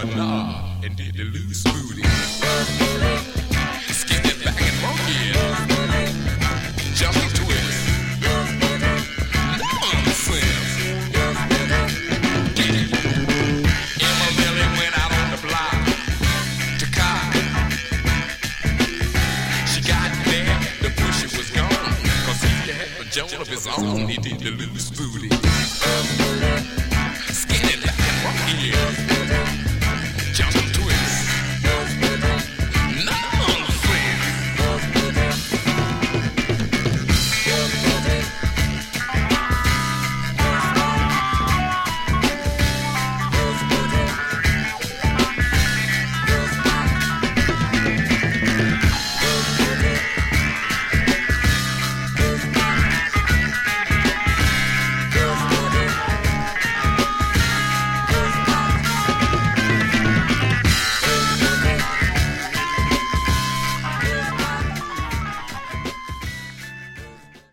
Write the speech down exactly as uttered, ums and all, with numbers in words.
a knob and did the loose booty. Skip it back and monkey it. Jump and twist. Nonsense. Emma Millie went out on the block to cop. She got there, the pusher was gone. Cause he had a joint of his own, he did the loose booty.